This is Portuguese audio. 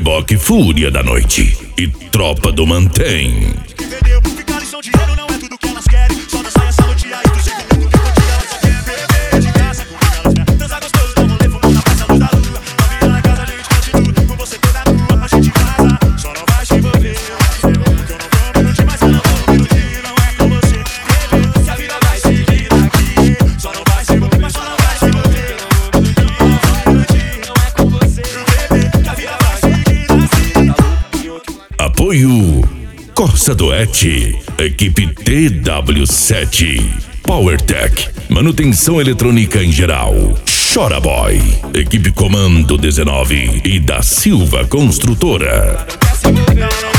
Reboque Fúria da Noite e Tropa do Mantém. Apoio Corsa Duet, equipe TW7, PowerTech, manutenção eletrônica em geral. Chora Boy, equipe Comando 19 e da Silva Construtora.